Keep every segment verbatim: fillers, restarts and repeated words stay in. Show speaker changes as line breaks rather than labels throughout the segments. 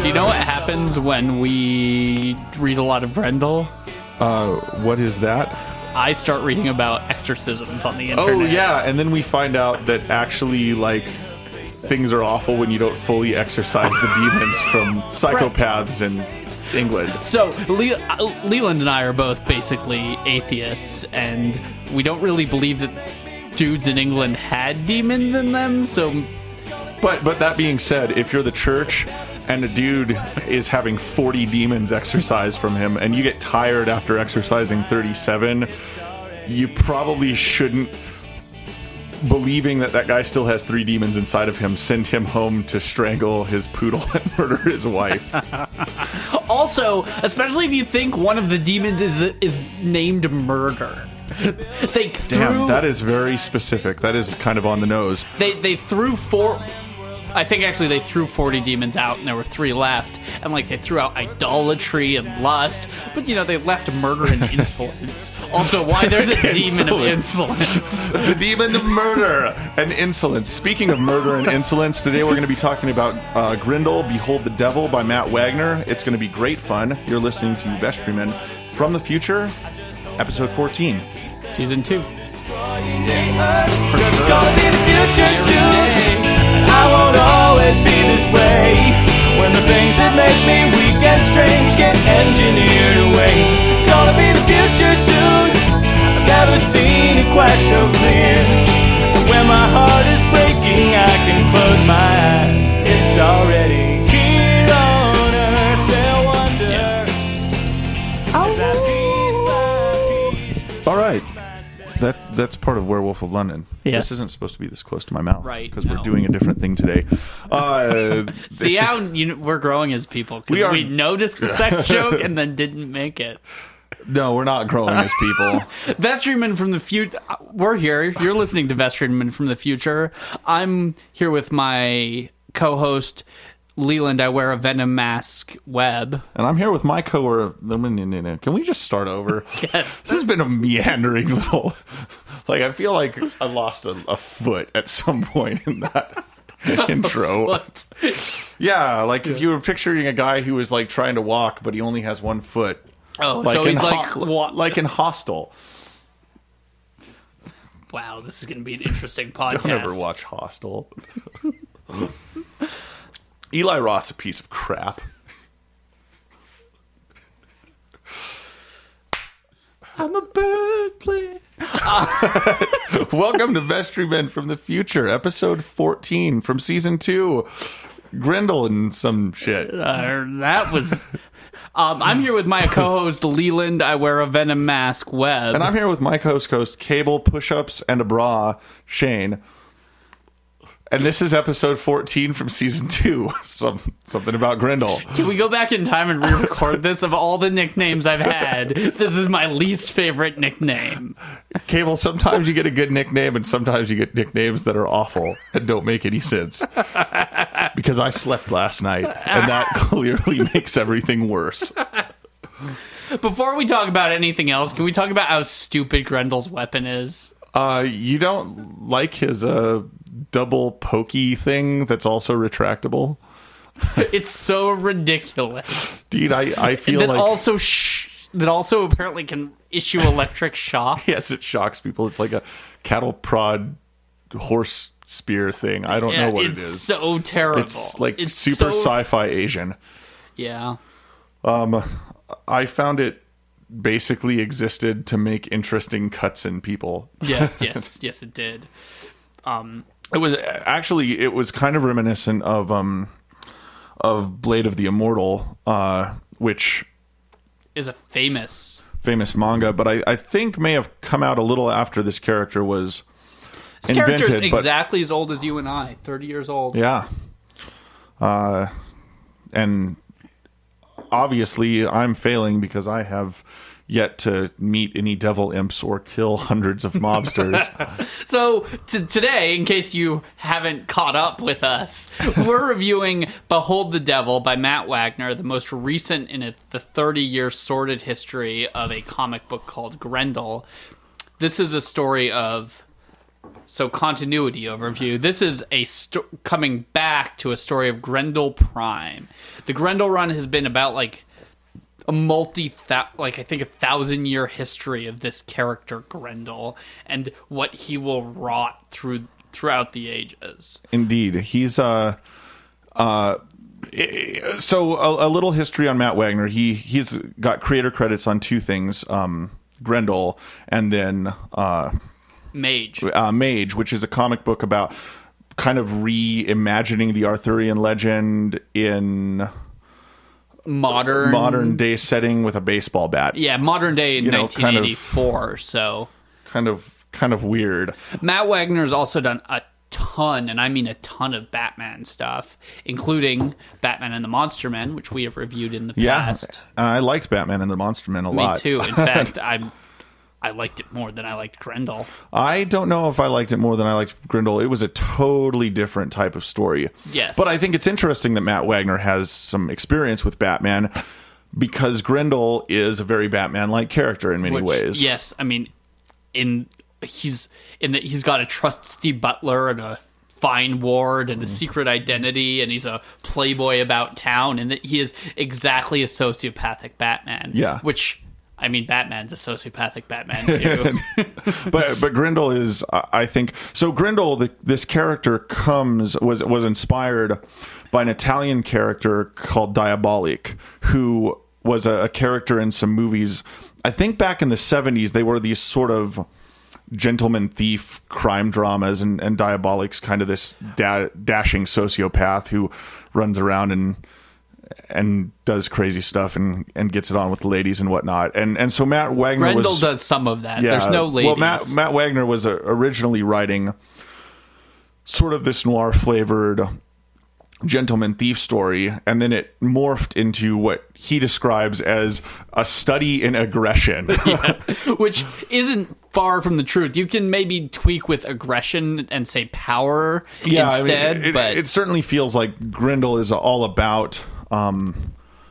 Do you know what happens when we read a lot of Grendel?
Uh, what is that?
I start reading about exorcisms on the internet.
Oh, yeah, and then we find out that actually, like, things are awful when you don't fully exorcise the demons from psychopaths in England.
So, Le- uh, Leland and I are both basically atheists, and we don't really believe that dudes in England had demons in them, so...
But but that being said, if you're the church and a dude is having forty demons exorcised from him, and you get tired after exorcising thirty-seven, you probably shouldn't, believing that that guy still has three demons inside of him, send him home to strangle his poodle and murder his wife.
Also, especially if you think one of the demons is the, is named Murder. They threw,
Damn, that is very specific. That is kind of on the nose.
They they threw four. I think actually they threw forty demons out, and there were three left. And like they threw out idolatry and lust, but you know they left murder and insolence. Also, why there's a demon of insolence?
The demon of murder and insolence. Speaking of murder and insolence, today we're going to be talking about uh, Grendel, Behold the Devil by Matt Wagner. It's going to be great fun. You're listening to Vestryman from the Future, episode fourteen.
Season two.
I won't always be this way. When the things that make me weak and strange get engineered away, it's gonna be the future soon. I've never seen it quite so clear. When my heart is breaking, I can close my eyes. It's already here on earth. They'll wonder. Is that piece by piece?
All right. That that's part of Werewolf of London.
Yes.
This isn't supposed to be this close to my mouth,
Right,
Because
no.
we're doing a different thing today. Uh,
See
this
how
is-
you know, we're growing as people because
We
we,
are-
noticed the sex joke and then didn't make it.
no, we're not growing as people.
Vestryman from the future. We're here. You're listening to Vestryman from the future. I'm here with my co-host Leland. I wear a Venom mask. Webb.
And I'm here with my co Can we just start over?
Yes.
This has been a meandering little... Like, I feel like I lost a, a foot at some point in that intro.
What?
Yeah, like if you were picturing a guy who was like trying to walk, but he only has one foot.
Oh,
Like
so
in
he's like,
Ho-
wa-
like in Hostel.
wow, this is going to be an interesting podcast.
Don't ever watch Hostel. Eli Roth's a piece of crap.
I'm a bird playing.
Welcome to Vestrymen from the Future, episode fourteen from season two. Grendel and some shit.
Uh, that was. Um, I'm here with my co-host Leland. I wear a Venom mask. Webb.
And I'm here with my host, host Cable, Push-Ups, and a Bra, Shane. And this is episode fourteen from season two. Some something about Grendel.
Can we go back in time and re-record this? Of all the nicknames I've had, this is my least favorite nickname.
Cable, sometimes you get a good nickname, and sometimes you get nicknames that are awful and don't make any sense. Because I slept last night, and that clearly makes everything worse.
Before we talk about anything else, can we talk about how stupid Grendel's weapon is?
Uh, you don't like his uh, double pokey thing that's also retractable?
It's so ridiculous.
Dude, I, I feel
that
like...
also sh- that also apparently can issue electric shocks.
Yes, it shocks people. It's like a cattle prod horse spear thing. I don't
Yeah,
know what
it's
it is.
so terrible.
It's like
It's
super
so-
sci-fi Asian.
Yeah.
Um, I found it basically existed to make interesting cuts in people.
Yes, yes, yes, it did. Um,
It was actually it was kind of reminiscent of um of Blade of the Immortal, uh, which
is a famous.
famous manga, but I, I think may have come out a little after this character was
This character is
invented. But
exactly as old as you and I, thirty years old.
yeah, uh, and obviously I'm failing because I have yet to meet any devil imps or kill hundreds of mobsters.
So t- today, in case you haven't caught up with us, we're reviewing Behold the Devil by Matt Wagner, the most recent in it, the thirty-year sordid history of a comic book called Grendel. This is a story of So, continuity overview. This is a sto- coming back to a story of Grendel Prime. The Grendel run has been about like a multi, like I think a thousand year history of this character Grendel and what he will wrought through throughout the ages.
Indeed, he's uh, uh, so a, a little history on Matt Wagner. He he's got creator credits on two things: um, Grendel and then. Uh,
Mage.
Uh, Mage, which is a comic book about kind of reimagining the Arthurian legend in
modern
modern day setting with a baseball bat.
Yeah, modern day in
you know,
nineteen eighty-four. Kind of, so
kind of kind of weird.
Matt Wagner's also done a ton, and I mean a ton of Batman stuff, including Batman and the Monster Men, which we have reviewed in the past.
Yeah, I liked Batman and the Monster Men a
Me
lot.
Me too. In fact, I'm. I liked it more than I liked Grendel.
I don't know if I liked it more than I liked Grendel. It was a totally different type of story.
Yes.
But I think it's interesting that Matt Wagner has some experience with Batman because Grendel is a very Batman-like character in many
Which,
ways.
Yes. I mean, in he's in that he's got a trusty butler and a fine ward and a secret identity, and he's a playboy about town, and that he is exactly a sociopathic Batman.
Yeah.
Which... I mean, Batman's a sociopathic Batman, too.
but but Grendel is, I think... So Grendel, the, this character comes, was was inspired by an Italian character called Diabolik, who was a, a character in some movies. I think back in the seventies, they were these sort of gentleman thief crime dramas, and, and Diabolik's kind of this da- dashing sociopath who runs around and... and does crazy stuff and, and gets it on with the ladies and whatnot. And and so Matt Wagner
Grendel
was...
does some of that.
Yeah,
There's no ladies.
Well, Matt, Matt Wagner was uh, originally writing sort of this noir-flavored gentleman thief story, and then it morphed into what he describes as a study in aggression.
Yeah, which isn't far from the truth. You can maybe tweak with aggression and say power
yeah,
instead.
I mean, it,
but
it, it certainly feels like Grendel is all about... Um,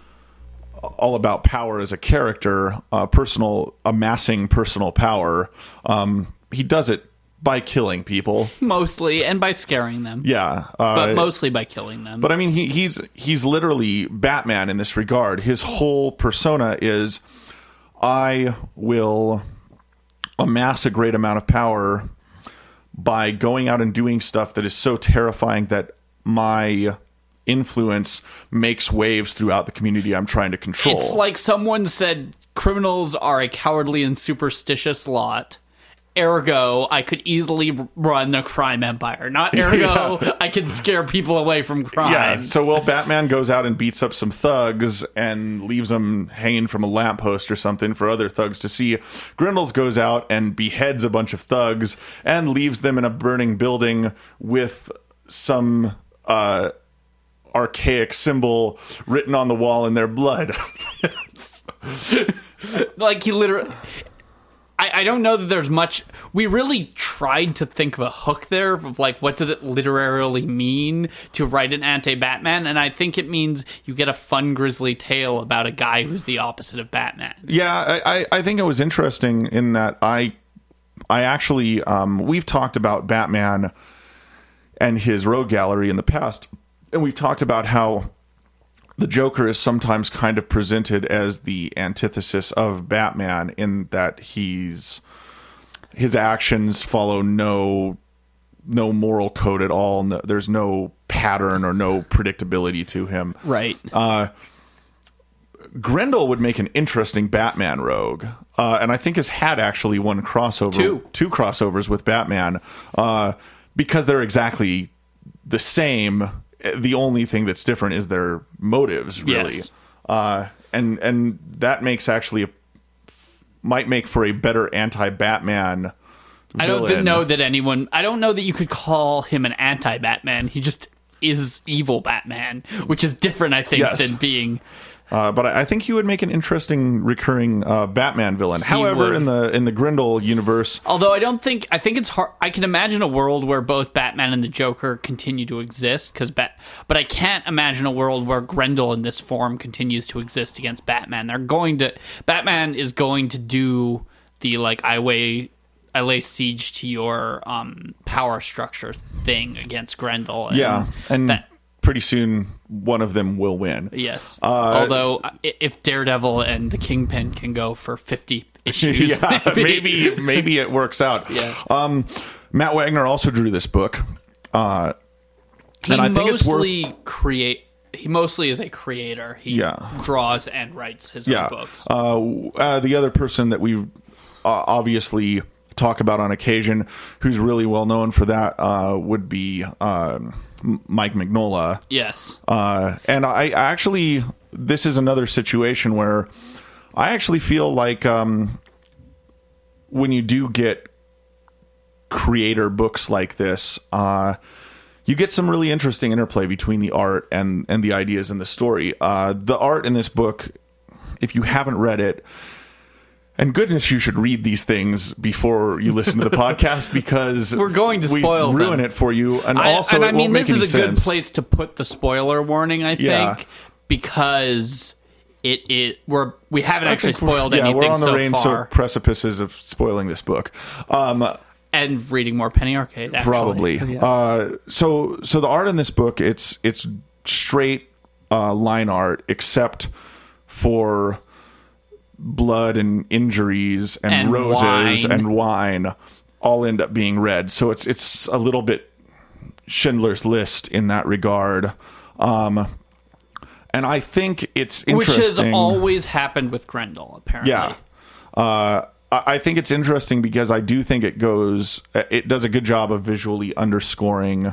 all about power as a character, uh, personal amassing personal power. Um, he does it by killing people,
mostly, and by scaring them.
Yeah, uh,
but mostly by killing them.
But I mean, he, he's he's literally Batman in this regard. His whole persona is, I will amass a great amount of power by going out and doing stuff that is so terrifying that my influence makes waves throughout the community I'm trying to control.
It's like someone said criminals are a cowardly and superstitious lot. Ergo, I could easily run a crime empire. Not ergo, yeah. I can scare people away from crime.
Yeah, so well, Batman goes out and beats up some thugs and leaves them hanging from a lamppost or something for other thugs to see. Grendel goes out and beheads a bunch of thugs and leaves them in a burning building with some... Uh, archaic symbol written on the wall in their blood.
Like he literally... I, I don't know that there's much... We really tried to think of a hook there of like, what does it literarily mean to write an anti-Batman? And I think it means you get a fun, grisly tale about a guy who's the opposite of Batman.
Yeah, I, I think it was interesting in that I, I actually... Um, we've talked about Batman and his rogue gallery in the past, and we've talked about how the Joker is sometimes kind of presented as the antithesis of Batman in that he's his actions follow no no moral code at all. No, there's no pattern or no predictability to him.
Right.
Uh, Grendel would make an interesting Batman rogue, uh, and I think has had actually one crossover,
two,
two crossovers with Batman, uh, because they're exactly the same. The only thing that's different is their motives, really.
Yes.
Uh, and and that makes actually a, might make for a better anti-Batman
I don't
villain.
know that anyone... I don't know that you could call him an anti-Batman. He just is evil Batman, which is different, I think,
Yes.
than being...
Uh, but I, I think he would make an interesting recurring uh, Batman villain.
He
However,
would.
in the in the Grendel universe,
Although I don't think... I think it's hard... I can imagine a world where both Batman and the Joker continue to exist, because Bat, but I can't imagine a world where Grendel in this form continues to exist against Batman. They're going to... Batman is going to do the, like, I weigh I lay siege to your um, power structure thing against Grendel. And
Yeah, and
that,
pretty soon one of them will win.
yes.
Uh,
Although i- if Daredevil and the Kingpin can go for fifty issues,
yeah,
maybe.
maybe maybe it works out.
Yeah.
Um, Matt Wagner also drew this book, uh,
he
and I think it's worth.
mostly create. He mostly is a creator. He
Yeah.
draws and writes his
Yeah.
own books.
Uh, uh, the other person that we uh, obviously talk about on occasion, who's really well known for that, uh, would be um, Mike Mignola.
Yes.
Uh, and I, I actually, this is another situation where I actually feel like um, when you do get creator books like this, uh, you get some really interesting interplay between the art and, and the ideas in the story. Uh, the art in this book, if you haven't read it, and goodness, you should read these things before you listen to the podcast, because
We're going to
we
spoil
ruin
them.
it for you, and
I,
also
and
it
I mean,
won't make
this
any
is a good
sense.
place to put the spoiler warning, I think,
Yeah.
because it it we're we haven't
I
actually
think we're-
spoiled
yeah,
anything
we're on the
so
rain
far,
so precipices of spoiling this book. Um,
and reading more Penny Arcade. Actually.
probably.
Yeah.
Uh, so, so the art in this book, it's it's straight uh, line art, except for blood and injuries and,
And
roses
wine.
and wine, all end up being red. So it's it's a little bit Schindler's List in that regard. Um, and I think it's
Which
interesting.
has always happened with Grendel, apparently.
Yeah. Uh, I I think it's interesting because I do think it goes, it does a good job of visually underscoring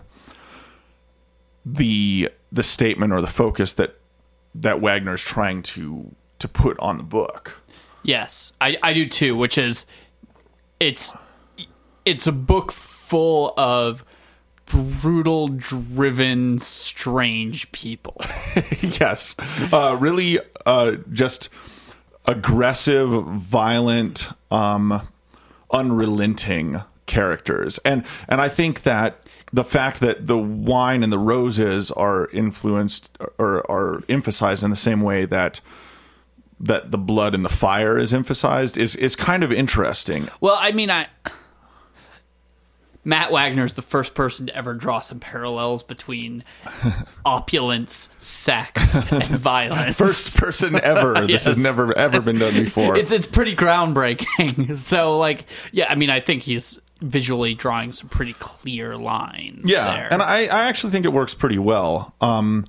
the the statement or the focus that that Wagner's trying to to put on the book.
Yes, I, I do too. Which is, it's it's a book full of brutal, driven, strange people.
Yes, uh, really, uh, just aggressive, violent, um, unrelenting characters, and and I think that the fact that the wine and the roses are influenced or are emphasized in the same way that that the blood and the fire is emphasized is is kind of interesting.
Well, I mean, I Matt Wagner's the first person to ever draw some parallels between opulence, sex, and violence.
First person ever. This
Yes.
has never ever been done before.
It's it's pretty groundbreaking. So, like, yeah, I mean, I think he's visually drawing some pretty clear lines.
Yeah,
there.
and I, I actually think it works pretty well. Um,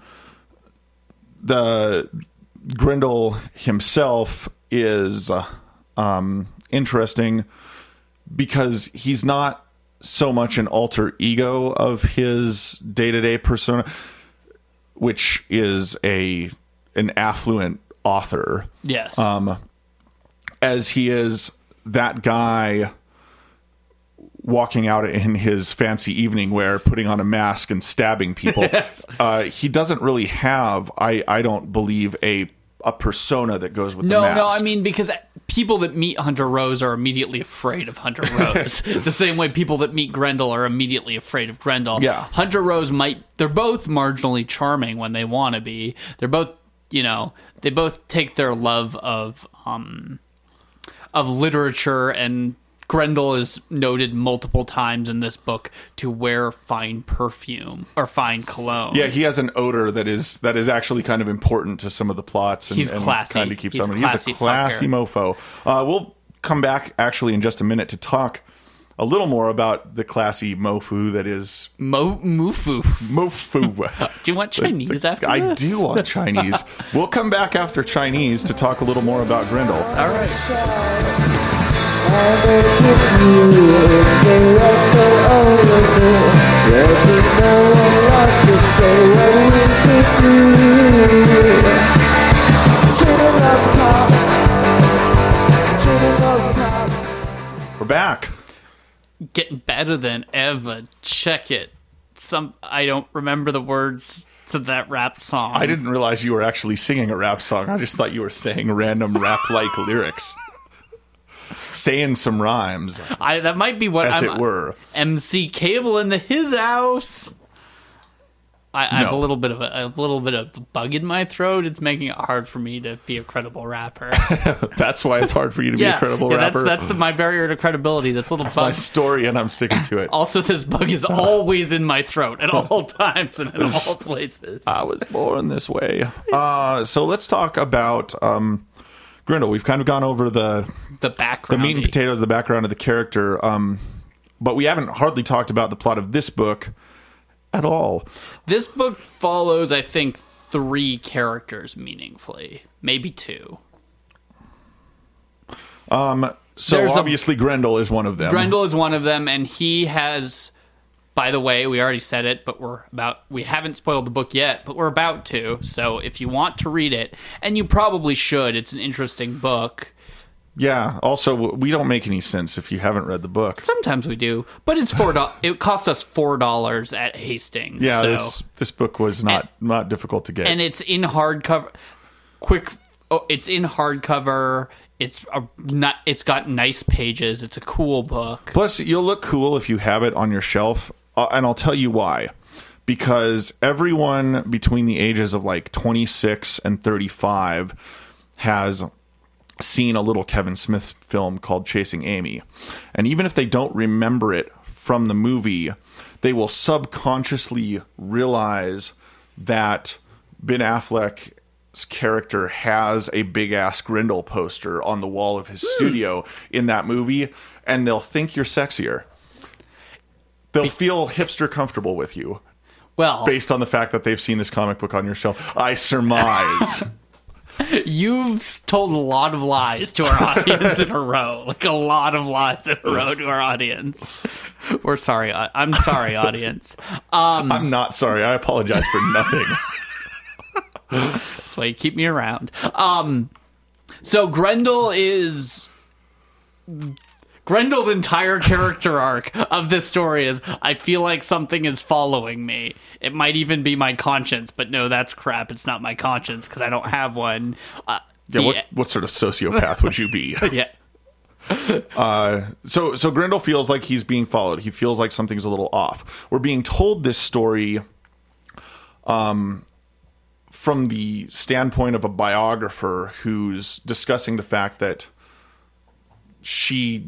the Grendel himself is uh, um, interesting because he's not so much an alter ego of his day-to-day persona, which is a an affluent author,
yes,
um, as he is that guy walking out in his fancy evening wear, putting on a mask and stabbing people.
Yes.
Uh, he doesn't really have, I, I don't believe, a a persona that goes with
no,
the mask.
no. I mean, because people that meet Hunter Rose are immediately afraid of Hunter Rose, the same way people that meet Grendel are immediately afraid of Grendel.
Yeah.
Hunter Rose might. They're both marginally charming when they want to be. They're both, you know, they both take their love of um of literature, and Grendel is noted multiple times in this book to wear fine perfume or fine cologne.
Yeah, he has an odor that is that is actually kind of important to some of the plots. And,
He's
and
classy.
kind of keeps
He's
on.
classy
He's a classy mofo. Uh, we'll come back actually in just a minute to talk a little more about the classy mofu that is
Mo Mufu.
mofu.
Do you want Chinese after
I
this?
do want Chinese. We'll come back after Chinese to talk a little more about Grendel.
All right.
We're back.
Getting better than ever. Check it. Some I don't remember the words to that rap song.
I didn't realize you were actually singing a rap song. I just thought you were saying random rap-like lyrics. Saying some rhymes,
I that might be what
as
I'm,
it were.
M C Cable in the his house. I, I have
No.
a little bit of a, a little bit of a bug in my throat. It's making it hard for me to be a credible rapper.
That's why it's hard for you to be
yeah,
a credible
yeah,
rapper.
That's, that's the, my barrier to credibility. This little
That's my
bug.
story, and I'm sticking to it.
Also, this bug is always in my throat at all times and in all places.
I was born this way. Uh, so let's talk about um, Grindel. We've kind of gone over the
the
the
background.
meat and potatoes, the background of the character, um, but we haven't hardly talked about the plot of this book at all.
This book follows, I think, three characters meaningfully, maybe two.
Um, so
There's a-
obviously Grendel is one of them.
Grendel is one of them, and he has. By the way, we already said it, but we're about we haven't spoiled the book yet, but we're about to. So if you want to read it, and you probably should, it's an interesting book.
Yeah. Also, we don't make any sense if you haven't read the book.
Sometimes we do, but it's four dollars. It cost us four dollars at Hastings.
Yeah,
so.
this this book was not not difficult to get.
And it's in hardcover. Quick, oh, it's in hardcover. It's a not. It's got nice pages. It's a cool book.
Plus, you'll look cool if you have it on your shelf, uh, and I'll tell you why. Because everyone between the ages of like twenty-six and thirty-five has seen a little Kevin Smith film called Chasing Amy. And even if they don't remember it from the movie, they will subconsciously realize that Ben Affleck's character has a big-ass Grindel poster on the wall of his studio in that movie, and they'll think you're sexier. They'll feel hipster comfortable with you
Well,
based on the fact that they've seen this comic book on your shelf. I surmise.
you've told a lot of lies to our audience in a row. Like a lot of lies in a row to our audience. We're sorry. I- I'm sorry, audience. Um,
I'm not sorry. I apologize for nothing.
that's why you keep me around. Um, so Grendel is... Grendel's entire character arc of this story is, I feel like something is following me. It might even be my conscience, but no, that's crap. It's not my conscience because I don't have one. Uh,
Yeah,
the-
what, what sort of sociopath would you be?
yeah.
Uh, so, so Grendel feels like he's being followed. He feels like something's a little off. We're being told this story um, from the standpoint of a biographer who's discussing the fact that she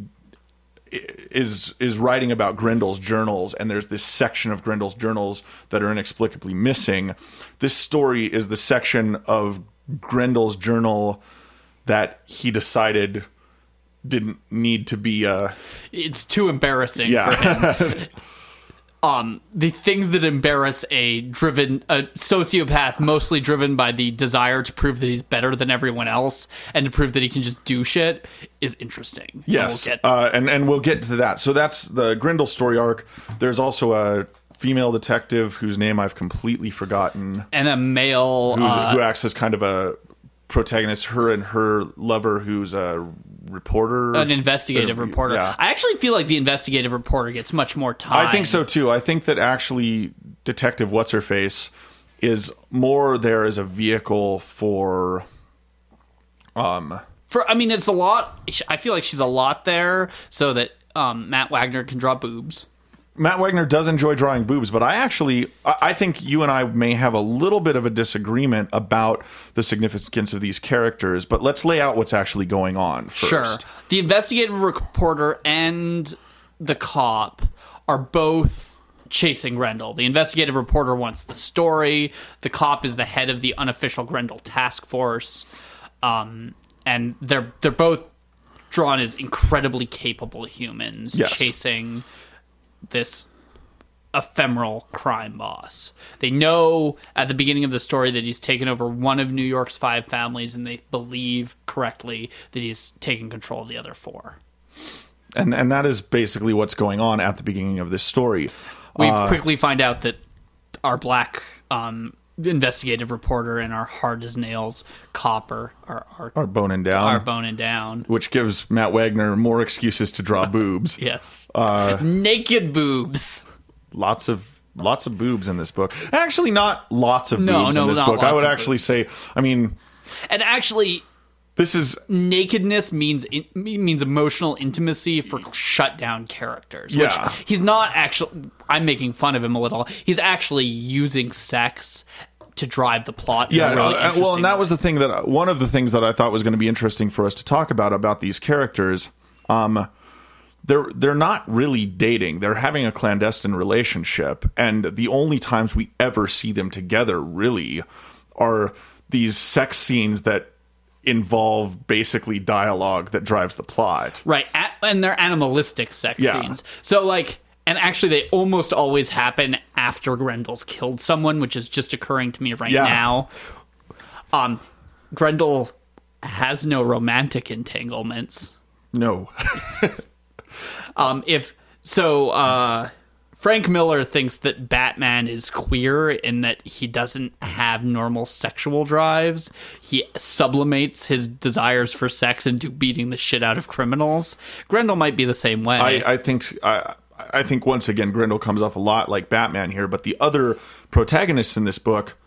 is is writing about Grendel's journals, and there's this section of Grendel's journals that are inexplicably missing. This story is the section of Grendel's journal that he decided didn't need to be uh
It's too embarrassing
yeah
for him. Um, the things that embarrass a driven a sociopath, mostly driven by the desire to prove that he's better than everyone else and to prove that he can just do shit, is interesting.
yes
And we'll get-
uh and and we'll get to that. So that's the Grendel story arc. There's also a female detective whose name I've completely forgotten,
and a male.
who's,
Uh,
who acts as kind of a protagonist, her and her lover who's a reporter,
an investigative
Uh,
reporter.
yeah.
I actually feel like the investigative reporter gets much more time.
I think so too. I think that actually Detective What's Her Face is more there as a vehicle for um
For I mean, it's a lot. I feel like she's a lot there, so that um, Matt Wagner can draw boobs.
Matt Wagner does enjoy drawing boobs, but I actually, I I think you and I may have a little bit of a disagreement about the significance of these characters, but let's lay out what's actually going on first.
Sure. The investigative reporter and the cop are both chasing Grendel. The investigative reporter wants the story. The cop is the head of the unofficial Grendel task force. Um, and they're they're both drawn as incredibly capable humans
Yes.
chasing this ephemeral crime boss. They know at the beginning of the story that he's taken over one of New York's five families, and they believe correctly that he's taken control of the other four.
And and that is basically what's going on at the beginning of this story.
We
Uh,
quickly find out that our black um, investigative reporter and our hard as nails copper are are,
are boning down,
are boning down.
which gives Matt Wagner more excuses to draw boobs.
Yes,
Uh,
naked boobs.
lots of lots of boobs in this book. Actually, not lots of
No,
boobs
no,
in this
not
book. I
lots
would
of
actually
boobs.
say, I mean,
And actually,
This is
nakedness means in, means emotional intimacy for shut down characters. Which
Yeah.
he's not actually. I'm making fun of him a little. He's actually using sex to drive the plot. In
yeah.
a really
uh, well, and that
way.
was the thing that one of the things that I thought was going to be interesting for us to talk about about these characters. Um, they're they're not really dating. They're having a clandestine relationship, and the only times we ever see them together really are these sex scenes that involve basically dialogue that drives the plot.
Right, a- and they're animalistic sex
Yeah.
scenes. So, like, and actually they almost always happen after Grendel's killed someone, which is just occurring to me right
Yeah.
now. Um, Grendel has no romantic entanglements.
No.
Um, if so, uh, Frank Miller thinks that Batman is queer in that he doesn't have normal sexual drives. He sublimates his desires for sex into beating the shit out of criminals. Grendel might be the same way.
I, I think I, I think once again Grendel comes off a lot like Batman here, but the other protagonists in this book,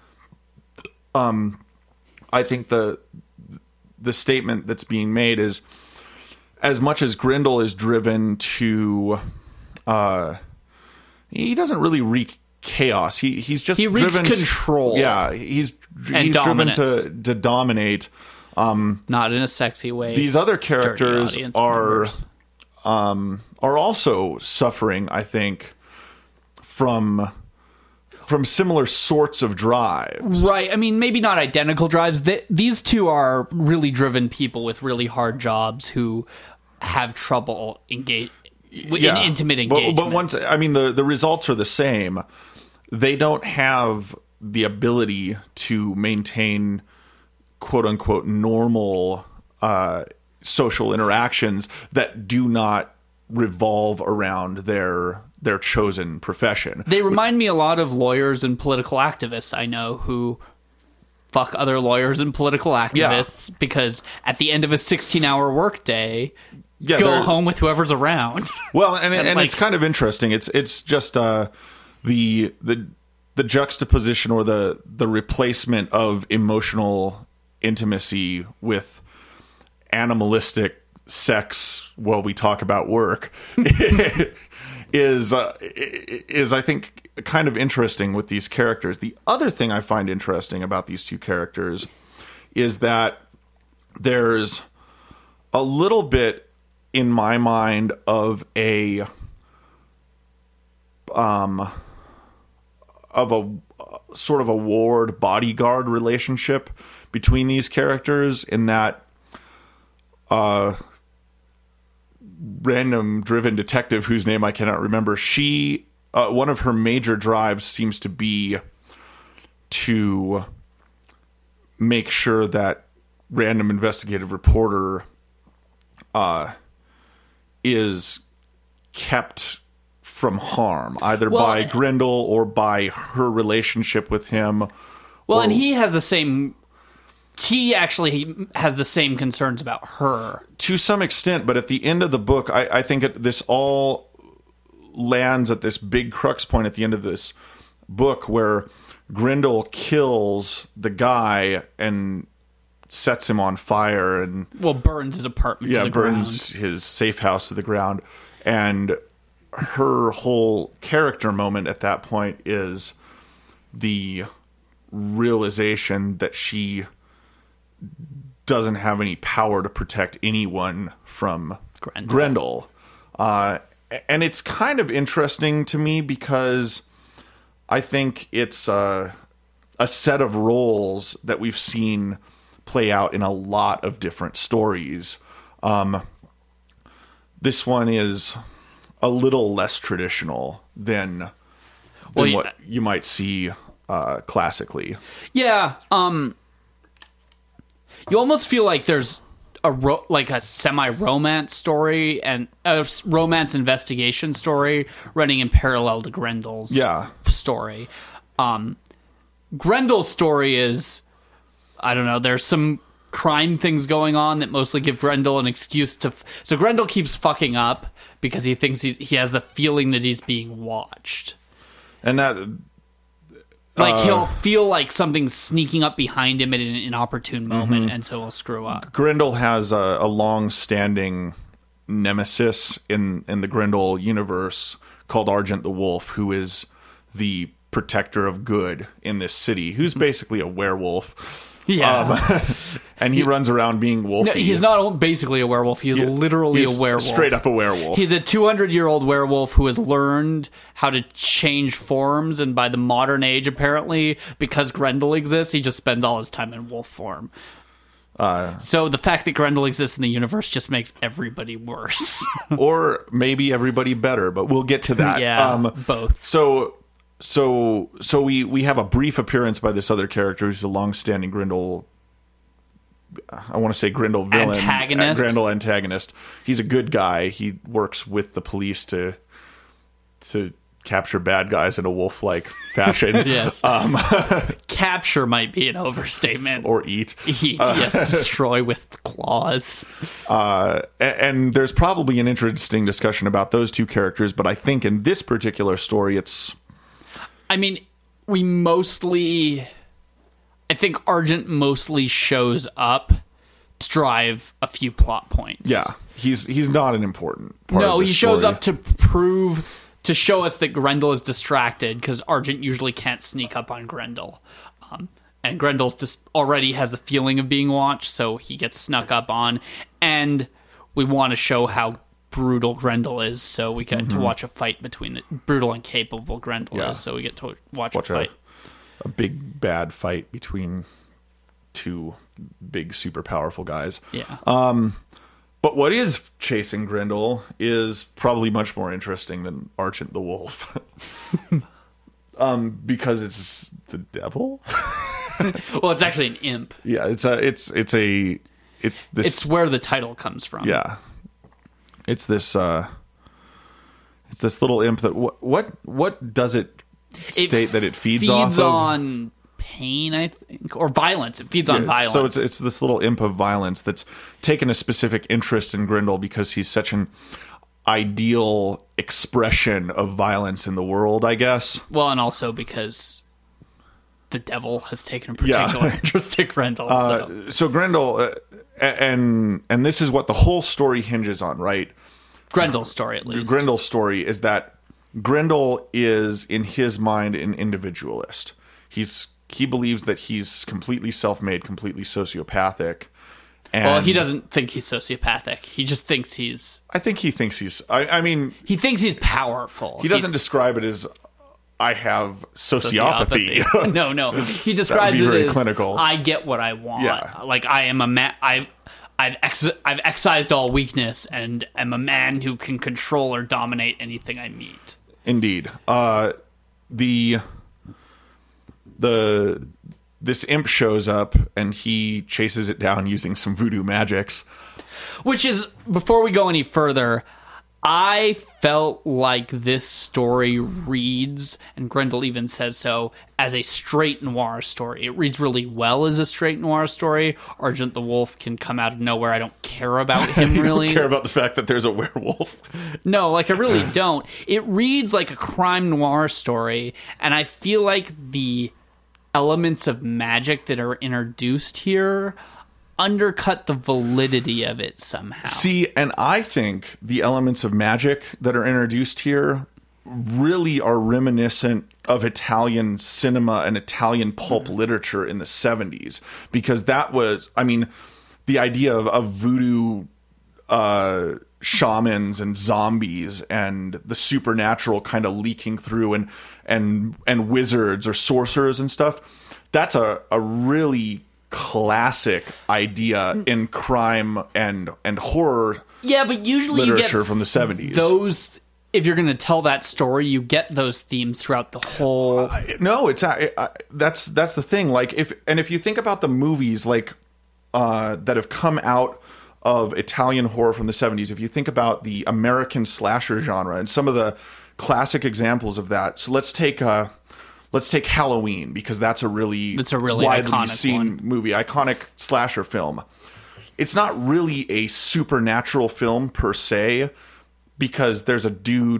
um, I think the the statement that's being made is, as much as Grendel is driven to, uh, he doesn't really wreak chaos. He he's just
He wreaks
driven to-
control.
yeah, he's
And
he's
dominance.
driven to to dominate.
Not in a sexy way.
These other
Dirty
characters
audience
are
members.
um, are also suffering, I think, from from similar sorts of drives.
Right. I mean, maybe not identical drives. Th- these two are really driven people with really hard jobs who have trouble engage in intimate
But,
engagement.
but once, I mean, the the results are the same. They don't have the ability to maintain quote unquote normal uh, social interactions that do not revolve around their their chosen profession.
They remind me a lot of lawyers and political activists I know who fuck other lawyers and political activists because at the end of a sixteen-hour workday,
Yeah,
go
they're-
home with whoever's around.
Well, and, and,
And, like-
it's kind of interesting. It's it's just uh, the the the juxtaposition or the the replacement of emotional intimacy with animalistic sex while we talk about work is uh, is I think kind of interesting with these characters. The other thing I find interesting about these two characters is that there's a little bit in my mind of a um of a uh, sort of a ward bodyguard relationship between these characters, in that uh random driven detective whose name I cannot remember, she uh, one of her major drives seems to be to make sure that random investigative reporter uh is kept from harm, either
Well,
by Grendel or by her relationship with him.
Well,
or-
and he has the same... He actually has the same concerns about her.
to some extent, but at the end of the book, I, I think it, this all lands at this big crux point at the end of this book where Grendel kills the guy and sets him on fire and
Well, burns his apartment
yeah
to the
burns
ground.
his safe house to the ground. And her whole character moment at that point is the realization that she doesn't have any power to protect anyone from
Grendel.
Grendel. Uh, and it's kind of interesting to me because I think it's uh, a set of roles that we've seen play out in a lot of different stories. Um, this one is a little less traditional than, than
Well, yeah.
what you might see uh, classically.
Yeah, um... You almost feel like there's a ro- like a semi-romance story and a s- romance investigation story running in parallel to Grendel's
Yeah.
story. Um, Grendel's story is, I don't know, there's some crime things going on that mostly give Grendel an excuse to... F- so Grendel keeps fucking up because he thinks he's, he has the feeling that he's being watched.
And that
Like
Uh,
he'll feel like something's sneaking up behind him at an inopportune moment,
Mm-hmm.
and so he'll screw up.
Grendel has a, a long-standing nemesis in in the Grendel universe called Argent the Wolf, who is the protector of good in this city, who's basically a werewolf.
Yeah.
Um, and he, runs around being wolfy.
No, he's not basically a werewolf. He's literally
He's
a werewolf.
straight up a werewolf.
He's a two hundred year old werewolf who has learned how to change forms, and by the modern age, apparently, because Grendel exists, he just spends all his time in wolf form.
Uh,
So the fact that Grendel exists in the universe just makes everybody worse.
or maybe everybody better, but we'll get to that.
Yeah,
Um,
both.
So, so, so we we have a brief appearance by this other character who's a long-standing Grendel. I want to say Grendel villain,
Antagonist.
uh, Grendel antagonist. He's a good guy. He works with the police to to capture bad guys in a wolf-like fashion.
Yes.
Um,
Capture might be an overstatement.
or eat.
Eat, yes, destroy with claws.
Uh, a- and there's probably an interesting discussion about those two characters, but I think in this particular story, it's
I mean, we mostly... I think Argent mostly shows up to drive a few plot points.
yeah, he's he's not an important part.
No,
of
he
this
shows
story.
up to prove, to show us that Grendel is distracted, because Argent usually can't sneak up on Grendel. Um, and Grendel's just already has the feeling of being watched, so he gets snuck up on. And we want to show how brutal Grendel is, so we get to watch a fight between the brutal and capable Grendel
Yeah.
is, so we get to watch,
Watch
a
a-
fight.
a big bad fight between two big super powerful guys.
Yeah.
But what is chasing Grendel is probably much more interesting than Argent the Wolf. um, because it's the devil.
Well, it's actually an imp.
Yeah, it's a it's it's a it's this
It's where the title comes from.
yeah. It's this uh it's this little imp that what what what does it
It
state that it feeds,
feeds
off of?
on pain, I think, or violence. It feeds on
Yeah,
violence.
So it's it's this little imp of violence that's taken a specific interest in Grendel because he's such an ideal expression of violence in the world, I guess.
well, and also because the devil has taken a
Yeah.
particular interest in Grendel. So.
Uh, so Grendel, uh, a- and and this is what the whole story hinges on, right?
Grendel's story, at least.
Grendel's story is that Grendel is, in his mind, an individualist. He's he believes that he's completely self-made, completely sociopathic. And
Well, he doesn't think he's sociopathic. He just thinks he's.
I think he thinks he's. I, I mean,
He thinks he's powerful.
he doesn't describe it as I have sociopathy.
Sociopathy. no, no. He describes
be
it
very
as
clinical.
I get what I want.
Yeah.
Like I am a man. I've I've ex- I've excised all weakness and am a man who can control or dominate anything I meet.
Indeed. Uh, the the this imp shows up and he chases it down using some voodoo magics.
Which is, before we go any further, I felt like this story reads, and Grendel even says so, as a straight noir story. It reads really well as a straight noir story. Argent the Wolf can come out of nowhere. I don't care about him,
You
really.
don't care about the fact that there's a werewolf.
No, like I really don't. It reads like a crime noir story, and I feel like the elements of magic that are introduced here undercut the validity of it somehow.
See, and I think the elements of magic that are introduced here really are reminiscent of Italian cinema and Italian pulp literature in the seventies, because that was, I mean, the idea of, of voodoo uh, shamans and zombies and the supernatural kind of leaking through, and and and wizards or sorcerers and stuff. That's a, a really classic idea in crime and and horror
Yeah, but usually you
literature
get
from the seventies.
those. If you're going to tell that story, you get those themes throughout the whole.
I- no, it's I, I, that's that's the thing. Like if and if you think about the movies like uh, that have come out of Italian horror from the seventies, if you think about the American slasher genre and some of the classic examples of that. So let's take uh, let's take Halloween, because that's a really
It's a really
widely
iconic
seen
one.
movie, iconic slasher film. It's not really a supernatural film per se, because there's a dude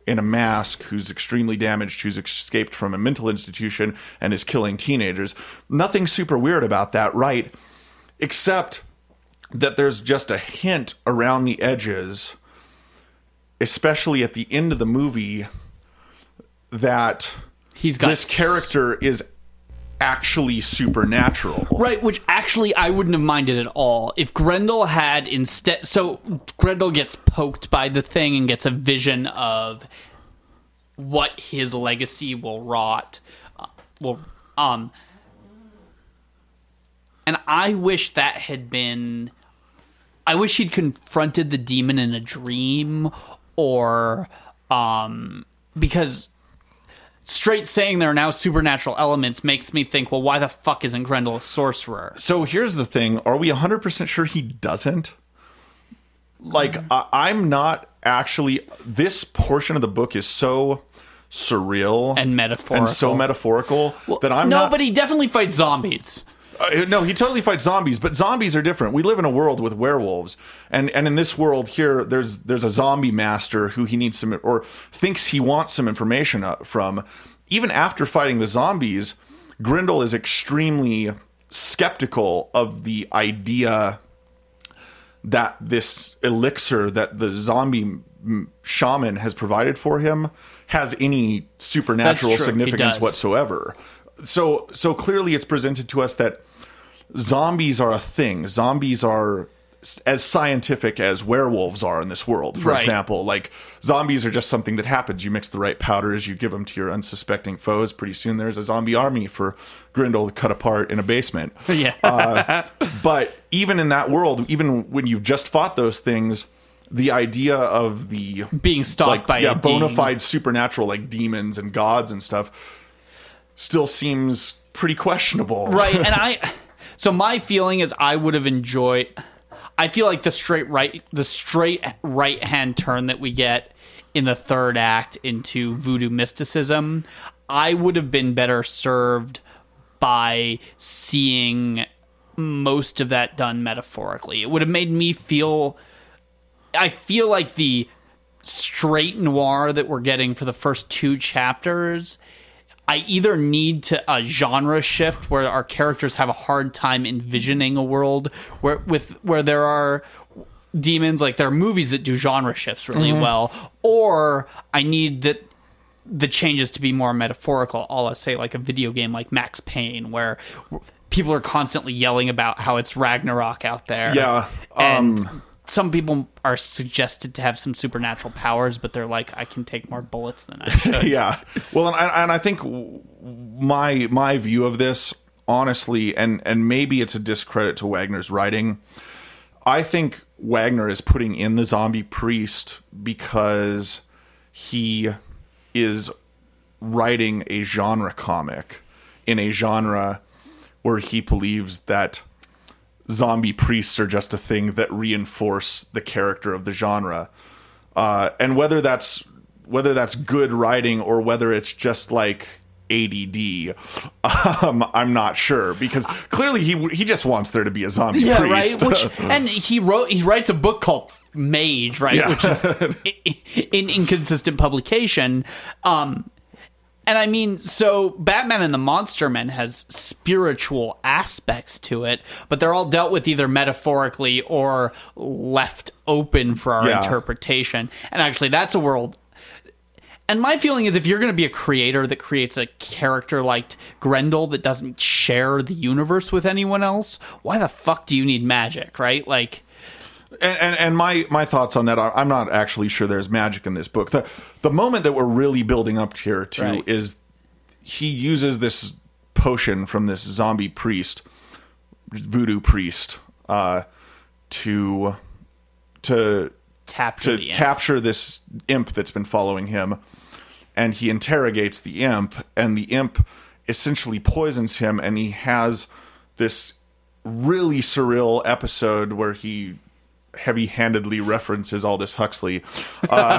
in a mask who's extremely damaged, who's escaped from a mental institution and is killing teenagers. Nothing super weird about that, right? Except that there's just a hint around the edges, especially at the end of the movie, that
He's got
this character is actually supernatural.
Right, which actually I wouldn't have minded at all. If Grendel had instead... So Grendel gets poked by the thing and gets a vision of what his legacy will rot. Uh, will, um, and I wish that had been... I wish he'd confronted the demon in a dream, or... Um, because... Straight saying there are now supernatural elements makes me think, well, why the fuck isn't Grendel a sorcerer?
So here's the thing. Are we one hundred percent sure he doesn't? Like, I, I'm not actually... This portion of the book is so surreal.
And metaphorical.
And so metaphorical
Well,
that I'm
no,
not...
but he definitely fights zombies.
Uh, no, he totally fights zombies, but zombies are different. We live in a world with werewolves, and and in this world here, there's there's a zombie master who he needs some, or thinks he wants some information uh, from. Even after fighting the zombies, Grendel is extremely skeptical of the idea that this elixir that the zombie m- shaman has provided for him has any supernatural
That's true.
significance
He does.
whatsoever. So so clearly it's presented to us that zombies are a thing. Zombies are as scientific as werewolves are in this world, for
Right.
example. Like, zombies are just something that happens. You mix the right powders, you give them to your unsuspecting foes. Pretty soon there's a zombie army for Grendel to cut apart in a basement.
Yeah.
uh, but even in that world, even when you've just fought those things, the idea of the...
Being stalked
like,
by
yeah,
a
bona
demon.
fide supernatural, like demons and gods and stuff, still seems pretty questionable.
Right, and I... So my feeling is I would have enjoyed... I feel like the straight right, the straight right-hand turn that we get in the third act into voodoo mysticism, I would have been better served by seeing most of that done metaphorically. It would have made me feel... I feel like the straight noir that we're getting for the first two chapters... I either need to a genre shift where our characters have a hard time envisioning a world where with where there are demons, like there are movies that do genre shifts really
Mm-hmm.
well, or I need that the changes to be more metaphorical. I'll say like a video game like Max Payne, where people are constantly yelling about how it's Ragnarok out there.
Yeah,
and
um,
some people are suggested to have some supernatural powers, but they're like, I can take more bullets than I should.
Yeah. Well, and I, and I think my my view of this, honestly, and, and maybe it's a discredit to Wagner's writing, I think Wagner is putting in the zombie priest because he is writing a genre comic in a genre where he believes that zombie priests are just a thing that reinforce the character of the genre. Uh, and whether that's whether that's good writing or whether it's just like A D D, um, I'm not sure, because clearly he he just wants there to be a zombie
Yeah,
priest.
right. Which, and he wrote he writes a book called Mage, right?
Yeah.
Which is an inconsistent publication. Um, and I mean, so Batman and the Monster Men has spiritual aspects to it, but they're all dealt with either metaphorically or left open for our
Yeah.
interpretation. And actually, that's a world. And my feeling is if you're going to be a creator that creates a character like Grendel that doesn't share the universe with anyone else, why the fuck do you need magic, right? Like,
And, and and my my thoughts on that are, I'm not actually sure there's magic in this book. The the moment that we're really building up here to
Right.
is he uses this potion from this zombie priest, voodoo priest, uh, to to
capture
to
the end.
capture this imp that's been following him, and he interrogates the imp, and the imp essentially poisons him, and he has this really surreal episode where he heavy-handedly references Aldous Huxley. Uh,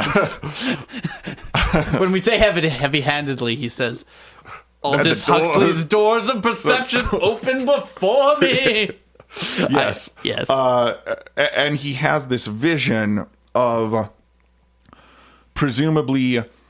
When we say heavy, heavy-handedly, he says, Aldous
door-
Huxley's doors of perception open before me.
yes.
I- yes.
Uh, a- and he has this vision of presumably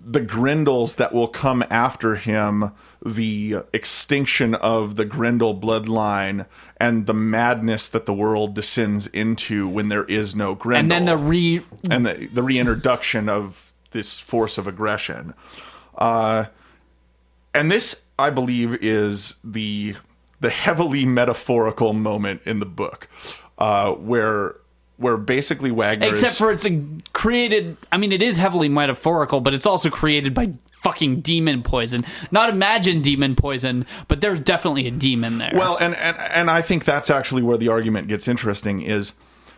the Grendels that will come after him, the extinction of the Grendel bloodline, and the madness that the world descends into when there is no Grendel.
And then the re...
And the, the reintroduction of this force of aggression. Uh, and this, I believe, is the the heavily metaphorical moment in the book, uh, where... where basically Wagner
Except
is,
for it's a created... I mean, it is heavily metaphorical, but it's also created by fucking demon poison. Not imagined demon poison, but there's definitely a demon there.
Well, and, and, and I think that's actually where the argument gets interesting is...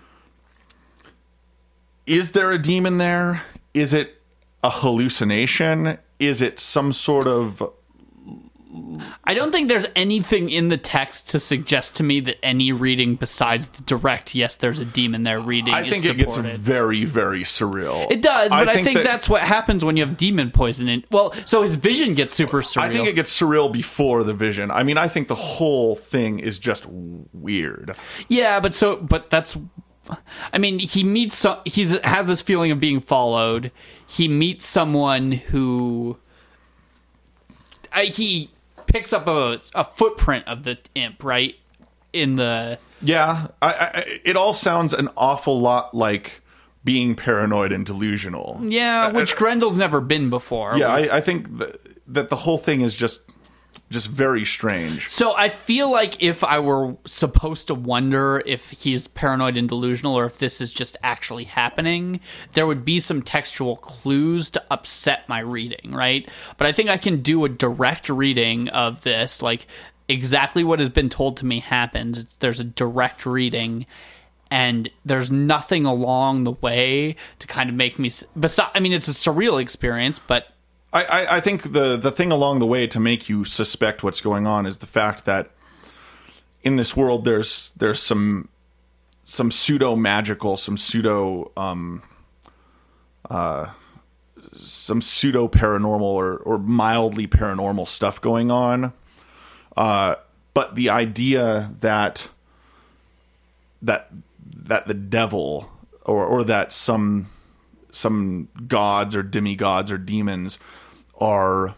Is there a demon there? Is it a hallucination? Is it some sort of...
I don't think there's anything in the text to suggest to me that any reading besides the direct, yes, there's a demon there reading
I
is
think it
supported.
gets very, very surreal.
It does, but I think, I think
that,
that's what happens when you have demon poison. In, well, so his vision gets super surreal.
I think it gets surreal before the vision. I mean, I think the whole thing is just weird.
Yeah, but so, but that's... I mean, he meets... Some, he's has this feeling of being followed. He meets someone who... I, he... picks up a, a footprint of the imp, right? In the...
Yeah, I, I, it all sounds an awful lot like being paranoid and delusional.
Yeah, which uh, Grendel's never been before.
Yeah, I, I think th- that the whole thing is just just very strange.
So I feel like if I were supposed to wonder if he's paranoid and delusional or if this is just actually happening, there would be some textual clues to upset my reading, right? But I think I can do a direct reading of this, like exactly what has been told to me happens. It's, there's a direct reading, and there's nothing along the way to kind of make me... Besides, I mean, it's a surreal experience, but...
I, I, I think the, the thing along the way to make you suspect what's going on is the fact that in this world there's there's some some pseudo magical, some pseudo um, uh, some pseudo paranormal or, or mildly paranormal stuff going on. Uh, but the idea that that that the devil or or that some some gods or demigods or demons are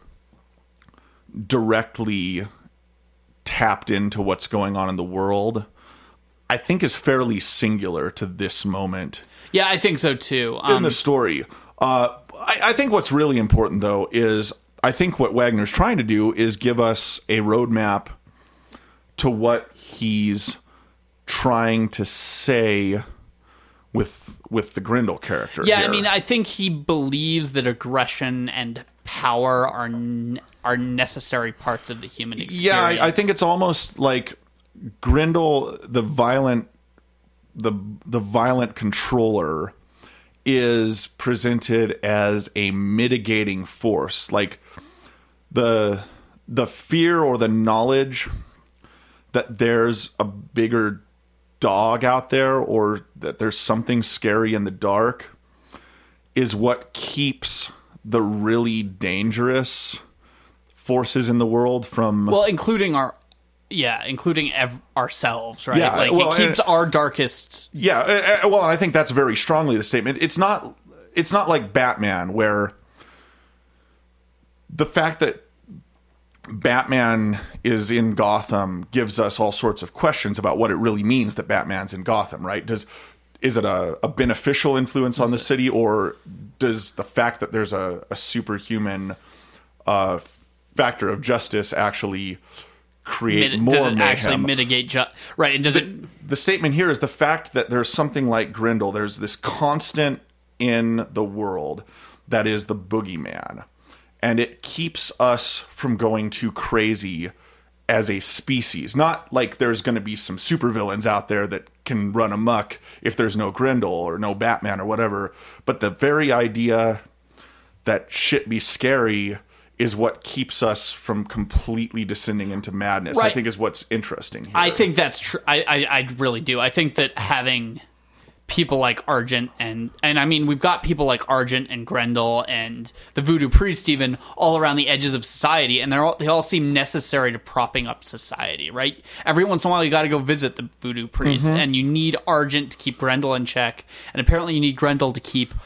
directly tapped into what's going on in the world, I think is fairly singular to this moment.
Yeah, I think so too. Um,
in the story. Uh, I, I think what's really important, though, is I think what Wagner's trying to do is give us a roadmap to what he's trying to say with with the Grendel character.
Yeah,
here.
I mean, I think he believes that aggression and power are n- are necessary parts of the human experience.
Yeah, I, I think it's almost like Grendel, the violent, the the violent controller, is presented as a mitigating force, like the the fear or the knowledge that there's a bigger dog out there or that there's something scary in the dark is what keeps the really dangerous forces in the world from...
Well, including our... Yeah, including ev- ourselves, right?
Yeah,
like,
well,
it keeps
and,
our darkest...
Yeah, uh, well, and I think that's very strongly the statement. It's not, it's not like Batman, where the fact that Batman is in Gotham gives us all sorts of questions about what it really means that Batman's in Gotham, right? Does is it a, a beneficial influence on the city, or does the fact that there's a, a superhuman uh, factor of justice actually create
Mid-
more
does it
mayhem?
actually mitigate ju- right? And does
the,
it?
The statement here is the fact that there's something like Grendel. There's this constant in the world that is the boogeyman. And it keeps us from going too crazy as a species. Not like there's going to be some supervillains out there that can run amok if there's no Grendel or no Batman or whatever. But the very idea that shit be scary is what keeps us from completely descending into madness.
Right.
I think is what's interesting here.
I think that's true. I, I I really do. I think that having people like Argent and and I mean we've got people like Argent and Grendel and the Voodoo Priest even all around the edges of society, and they're all, they all seem necessary to propping up society, right? Every once in a while you got to go visit the Voodoo Priest, mm-hmm. and you need Argent to keep Grendel in check, and apparently you need Grendel to keep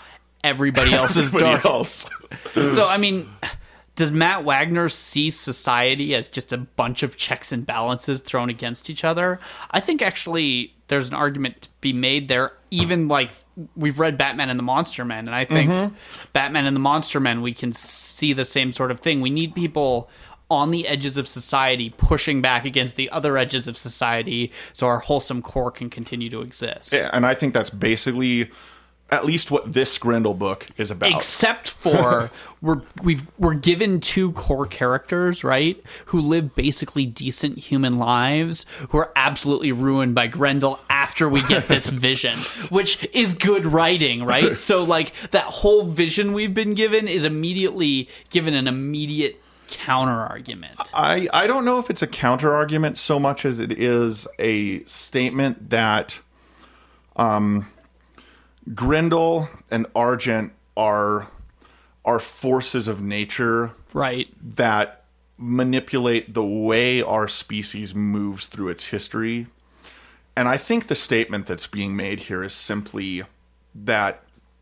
everybody else is
Everybody
dark.
else.
So, I mean, does Matt Wagner see society as just a bunch of checks and balances thrown against each other? I think actually there's an argument to be made there. Even like we've read Batman and the Monster Men, and I think mm-hmm. Batman and the Monster Men, we can see the same sort of thing. We need people on the edges of society pushing back against the other edges of society so our wholesome core can continue to exist.
Yeah, and I think that's basically at least what this Grendel book is about.
Except for we're we've we're given two core characters, right, who live basically decent human lives, who are absolutely ruined by Grendel after we get this vision, which is good writing, right? So like that whole vision we've been given is immediately given an immediate counter argument.
I, I don't know if it's a counter argument so much as it is a statement that um Grendel and Argent are are forces of nature,
right,
that manipulate the way our species moves through its history. And I think the statement that's being made here is simply that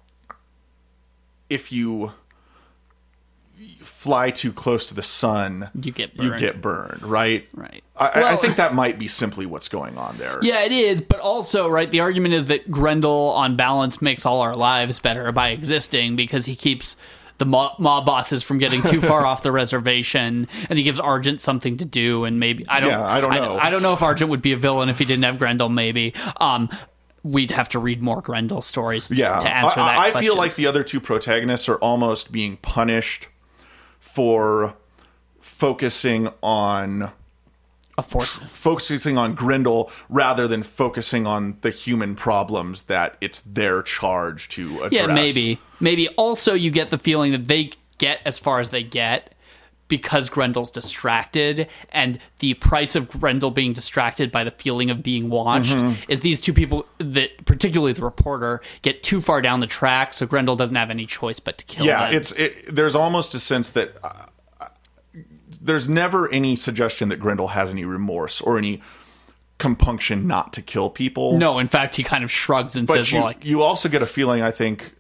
if you fly too close to the sun,
you get burned.
You get burned, right?
Right.
I,
well,
I think that might be simply what's going on there.
Yeah, it is. But also, right, the argument is that Grendel, on balance, makes all our lives better by existing because he keeps the mob, mob bosses from getting too far off the reservation, and he gives Argent something to do. And maybe I don't.
Yeah, I don't know.
I, I don't know if Argent would be a villain if he didn't have Grendel. Maybe. Um, We'd have to read more Grendel stories
yeah.
to answer
I,
that
I
question.
feel like the other two protagonists are almost being punished for focusing on
a force,
focusing on Grendel rather than focusing on the human problems that it's their charge to address.
Yeah, maybe. Maybe also you get the feeling that they get as far as they get because Grendel's distracted, and the price of Grendel being distracted by the feeling of being watched mm-hmm. is these two people, that particularly the reporter, get too far down the track, so Grendel doesn't have any choice but to kill
yeah,
them.
Yeah, it's it, there's almost a sense that uh, there's never any suggestion that Grendel has any remorse or any compunction not to kill people.
No, in fact, he kind of shrugs and
but
says,
you,
well, like,
you also get a feeling, I think,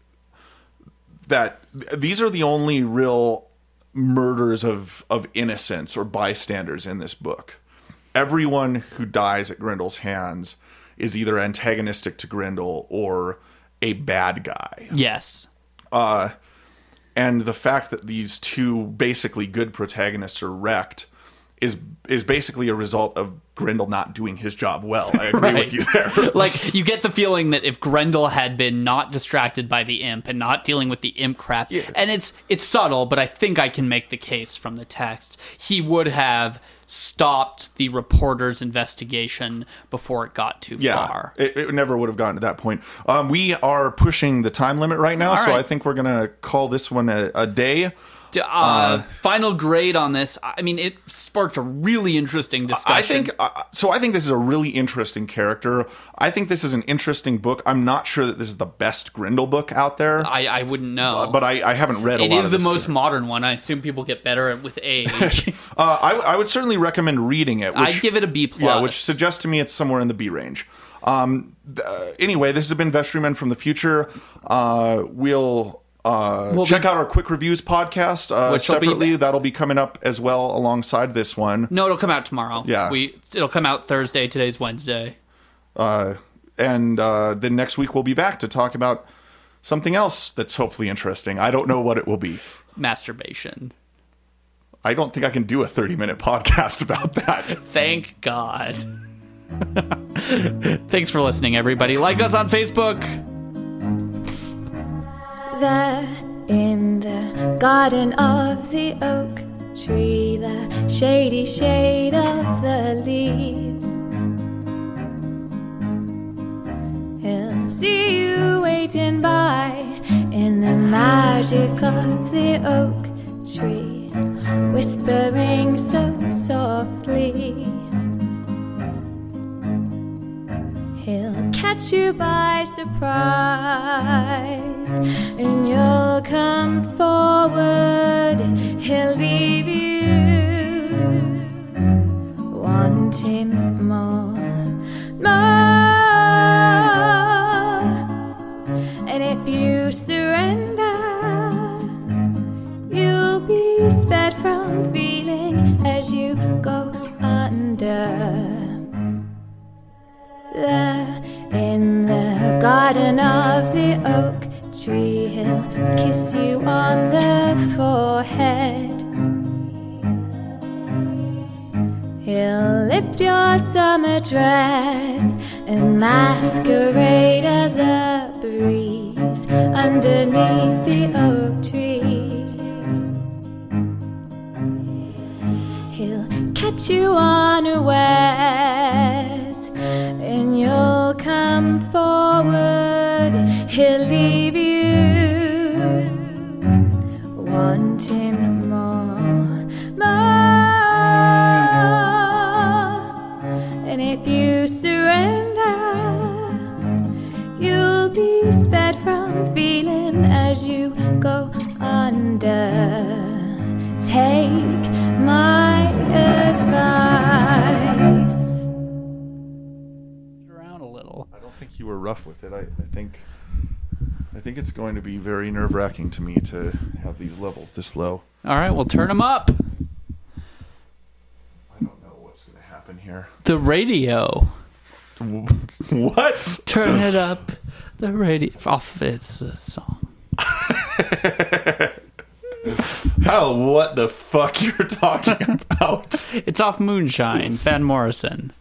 that these are the only real murders of, of innocents or bystanders in this book. Everyone who dies at Grendel's hands is either antagonistic to Grendel or a bad guy.
Yes.
Uh, and the fact that these two basically good protagonists are wrecked is is basically a result of Grendel not doing his job well. I agree
right.
with you there.
Like, you get the feeling that if Grendel had been not distracted by the imp and not dealing with the imp crap,
yeah.
and it's it's subtle, but I think I can make the case from the text, he would have stopped the reporter's investigation before it got too
yeah,
far.
It, it never would have gotten to that point. Um, we are pushing the time limit right now,
All
so
right.
I think we're going to call this one a, a day.
Uh, uh, final grade on this. I mean, it sparked a really interesting discussion.
I think uh, so. I think this is a really interesting character. I think this is an interesting book. I'm not sure that this is the best Grendel book out there.
I, I wouldn't know,
uh, but I, I haven't read a
it
lot.
It is
of
the
this
most
character.
modern one. I assume people get better with age.
uh, I, I would certainly recommend reading it. Which,
I'd give it a B plus.
Yeah, which suggests to me it's somewhere in the B range. Um, uh, anyway, this has been Vestrymen from the Future. Uh, we'll. Uh,
we'll
check
be,
out our Quick Reviews podcast uh,
which
separately.
Be,
That'll be coming up as well alongside this one.
No, it'll come out tomorrow.
Yeah.
We, it'll come out Thursday. Today's Wednesday.
Uh, and uh, then next week we'll be back to talk about something else that's hopefully interesting. I don't know what it will be.
Masturbation.
I don't think I can do a thirty-minute podcast about that.
Thank God. Thanks for listening, everybody. Like us on Facebook.
There in the garden of the oak tree, the shady shade of the leaves, he'll see you waiting by in the magic of the oak tree, whispering so softly. He'll catch you by surprise, and you'll come forward. He'll leave you wanting more, more. And if you surrender, wonder. There in the garden of the oak tree, he'll kiss you on the forehead. He'll lift your summer dress and masquerade as a breeze underneath the oak tree. He'll catch you unawares and you'll come forward. He'll leave you wanting more, more. And if you surrender, you'll be spared from feeling as you go under. Take my advice.
Around a little.
I don't think you were rough with it. I, I think I think it's going to be very nerve-wracking to me to have these levels this low.
All right, well, turn them up.
I don't know what's going to happen here.
The radio.
What?
Turn it up. The radio. Off. It's a song.
How? What the fuck you're talking about?
It's off Moonshine. Van Morrison.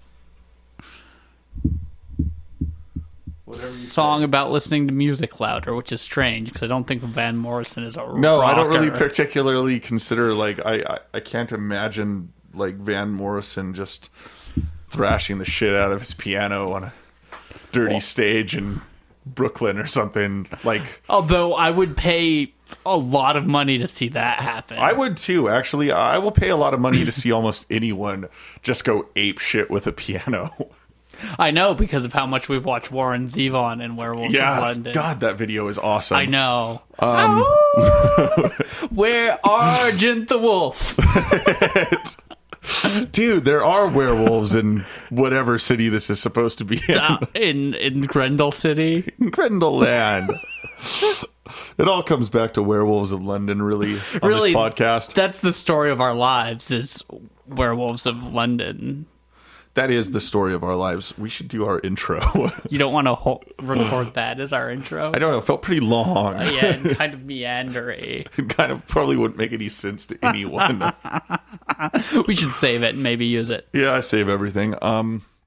Whatever you
Song about listening to music louder, which is strange because I don't think Van Morrison is a
No, I don't really
rocker.
particularly consider, like, I, I, I can't imagine, like, Van Morrison just thrashing the shit out of his piano on a dirty
Well-
stage in Brooklyn or something. Like,
Although I would pay a lot of money to see that happen.
I would too, actually. I will pay a lot of money to see almost anyone just go ape shit with a piano.
I know because of how much we've watched Warren Zevon and Werewolves of
Yeah,
London.
God, that video is awesome.
I know.
Um,
Where Argent the Wolf?
Dude, there are werewolves in whatever city this is supposed to be in.
Uh, in in Grendel City.
Grindelland. It all comes back to Werewolves of London, really, on
Really,
this podcast.
That's the story of our lives is Werewolves of London.
That is the story of our lives. We should do our intro.
You don't want to ho- record that as our intro?
I don't know. It felt pretty long.
Yeah, and kind of meandery.
It kind of probably wouldn't make any sense to anyone.
We should save it and maybe use it.
Yeah, I save everything. Um,